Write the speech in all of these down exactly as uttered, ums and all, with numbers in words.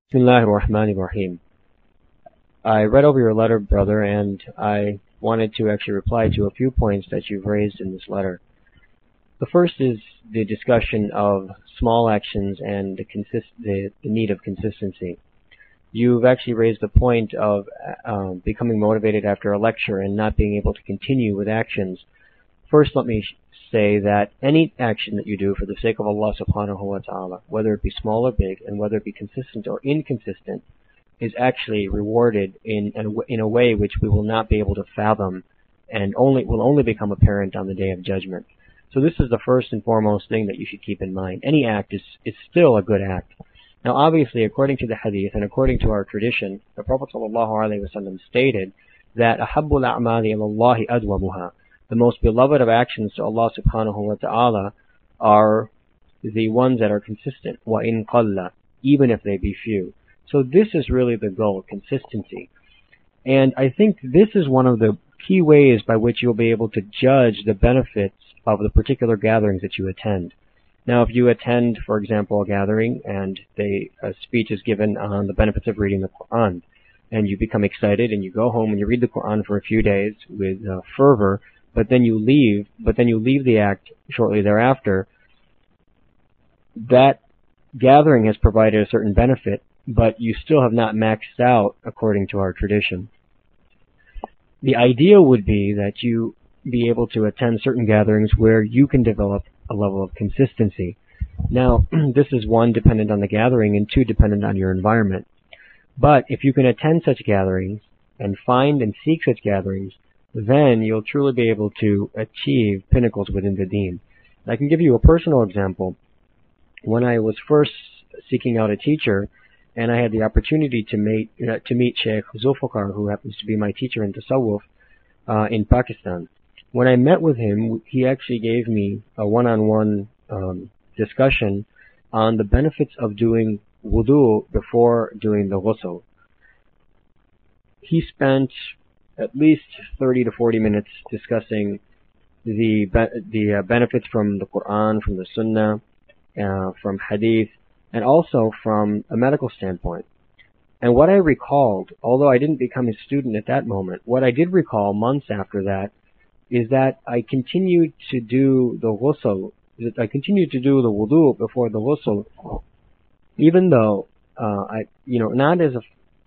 Bismillahir Rahmanir Rahim. I read over your letter, brother, and I wanted to actually reply to a few points that you've raised in this letter. The first is the discussion of small actions and the, consist the, the need of consistency. You've actually raised the point of uh, becoming motivated after a lecture and not being able to continue with actions. First, let me say that any action that you do for the sake of Allah subhanahu wa ta'ala, whether it be small or big, and whether it be consistent or inconsistent, is actually rewarded in, in a way which we will not be able to fathom and only will only become apparent on the Day of Judgment. So this is the first and foremost thing that you should keep in mind. Any act is, is still a good act. Now obviously, according to the hadith and according to our tradition, the Prophet ﷺ stated that أَحَبُّ الْأَعْمَالِ إِلَى اللَّهِ أَدْوَمُهَا. The most beloved of actions to Allah subhanahu wa ta'ala are the ones that are consistent, وَإِن قَلَّ, even if they be few. So this is really the goal, consistency. And I think this is one of the key ways by which you'll be able to judge the benefits of the particular gatherings that you attend. Now, if you attend, for example, a gathering and they, a speech is given on the benefits of reading the Quran, and you become excited and you go home and you read the Quran for a few days with uh, fervor, but then you leave, but then you leave the act shortly thereafter, that gathering has provided a certain benefit, but you still have not maxed out according to our tradition. The idea would be that you be able to attend certain gatherings where you can develop a level of consistency. Now, this is one, dependent on the gathering, and two, dependent on your environment. But if you can attend such gatherings and find and seek such gatherings, then you'll truly be able to achieve pinnacles within the deen. I can give you a personal example. When I was first seeking out a teacher, and I had the opportunity to meet uh, to meet Sheikh Zulfikar, who happens to be my teacher in Tasawwuf uh, in Pakistan. When I met with him, he actually gave me a one-on-one um, discussion on the benefits of doing wudu before doing the ghusl. He spent at least thirty to forty minutes discussing the be the uh, benefits from the Quran, from the Sunnah, uh, from Hadith, and also from a medical standpoint. And what I recalled, although I didn't become his student at that moment, what I did recall months after that is that I continued to do the ghusl, I continued to do the wudu before the ghusl, even though uh, I, you know, not as a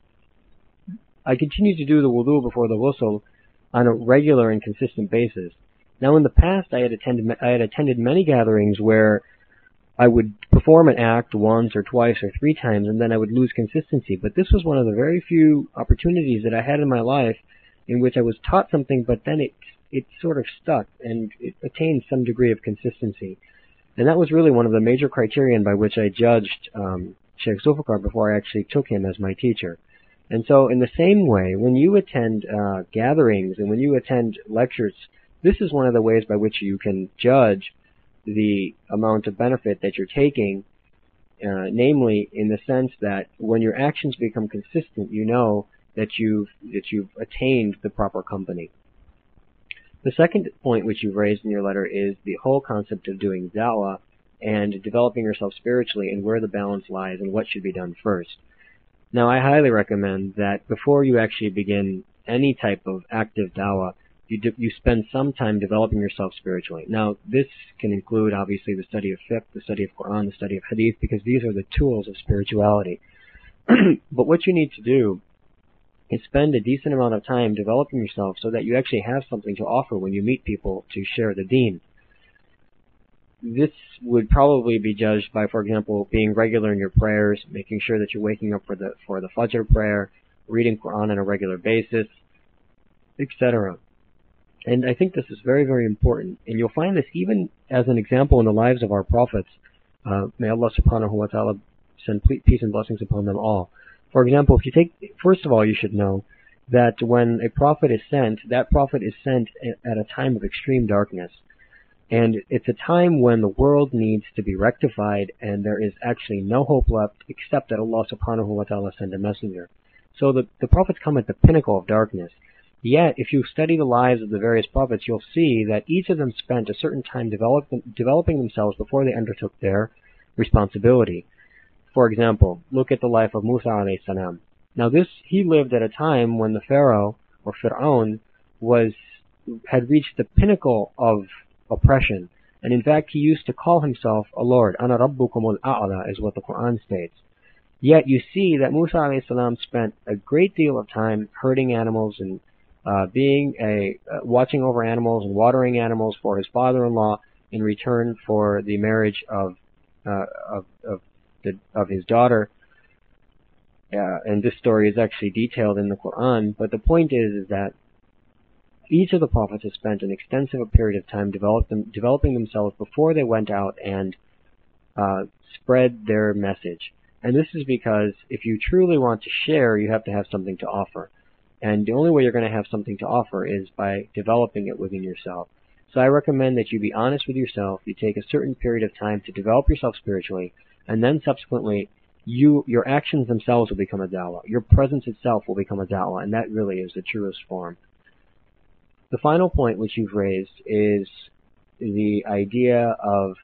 I continued to do the wudu before the ghusl on a regular and consistent basis. Now, in the past, I had attended I had attended many gatherings where I would perform an act once or twice or three times, and then I would lose consistency. But this was one of the very few opportunities that I had in my life in which I was taught something, but then it it sort of stuck and it attained some degree of consistency. And that was really one of the major criterion by which I judged um, Sheikh Zulfikar before I actually took him as my teacher. And so in the same way, when you attend uh, gatherings and when you attend lectures, this is one of the ways by which you can judge the amount of benefit that you're taking, uh, namely in the sense that when your actions become consistent, you know that you've, that you've attained the proper company. The second point which you've raised in your letter is the whole concept of doing da'wah and developing yourself spiritually and where the balance lies and what should be done first. Now, I highly recommend that before you actually begin any type of active da'wah, you, do, you spend some time developing yourself spiritually. Now, this can include, obviously, the study of fiqh, the study of Quran, the study of hadith, because these are the tools of spirituality. But what you need to do is spend a decent amount of time developing yourself so that you actually have something to offer when you meet people to share the deen. This would probably be judged by, for example, being regular in your prayers, making sure that you're waking up for the for the Fajr prayer, reading Quran on a regular basis, et cetera. And I think this is very, very important. And you'll find this even as an example in the lives of our prophets. Uh, may Allah subhanahu wa ta'ala send peace and blessings upon them all. For example, if you take, first of all, you should know that when a prophet is sent, that prophet is sent at a time of extreme darkness. And it's a time when the world needs to be rectified and there is actually no hope left except that Allah subhanahu wa ta'ala send a messenger. So the, the prophets come at the pinnacle of darkness. Yet, if you study the lives of the various prophets, you'll see that each of them spent a certain time develop, developing themselves before they undertook their responsibility. For example, look at the life of Musa alayhi salam. Now this, he lived at a time when the Pharaoh, or Fir'aun, was, had reached the pinnacle of oppression. And in fact, he used to call himself a Lord. Ana Rabbukumul A'la is what the Quran states. Yet you see that Musa alayhi salam spent a great deal of time herding animals and uh, being a uh, watching over animals and watering animals for his father-in-law in return for the marriage of uh, of of, the, of his daughter. Uh, and this story is actually detailed in the Quran. But the point is, is that each of the prophets has spent an extensive period of time develop them, developing themselves before they went out and uh, spread their message. And this is because if you truly want to share, you have to have something to offer. And the only way you're going to have something to offer is by developing it within yourself. So I recommend that you be honest with yourself. You take a certain period of time to develop yourself spiritually, and then subsequently, you your actions themselves will become a da'wah. Your presence itself will become a da'wah, and that really is the truest form. The final point which you've raised is the idea of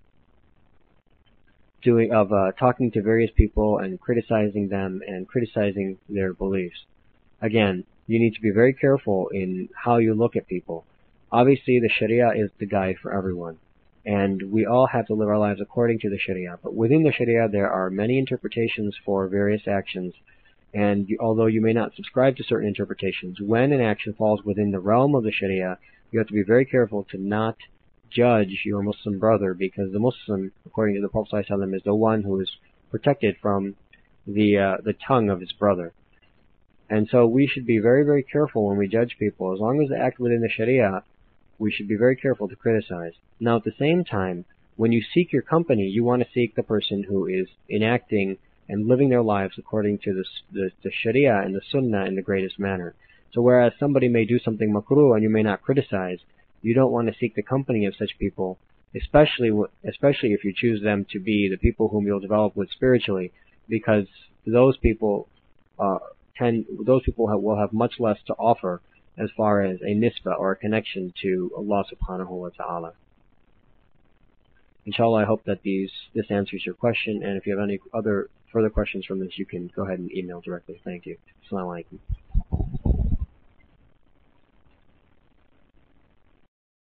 doing of uh, talking to various people and criticizing them and criticizing their beliefs. Again, you need to be very careful in how you look at people. Obviously, the Sharia is the guide for everyone, and we all have to live our lives according to the Sharia. But within the Sharia, there are many interpretations for various actions. And you, although you may not subscribe to certain interpretations, when an action falls within the realm of the Sharia, you have to be very careful to not judge your Muslim brother, because the Muslim, according to the Prophet ﷺ, is the one who is protected from the uh, the tongue of his brother. And so we should be very, very careful when we judge people. As long as they act within the Sharia, we should be very careful to criticize. Now, at the same time, when you seek your company, you want to seek the person who is enacting and living their lives according to the, the, the Sharia and the Sunnah in the greatest manner. So whereas somebody may do something makruh and you may not criticize, you don't want to seek the company of such people, especially especially if you choose them to be the people whom you'll develop with spiritually, because those people uh, tend those people have, will have much less to offer as far as a nisbah or a connection to Allah subhanahu wa ta'ala. Inshallah, I hope that these this answers your question, and if you have any other further questions from this, you can go ahead and email directly. Thank you. Assalamu alaikum.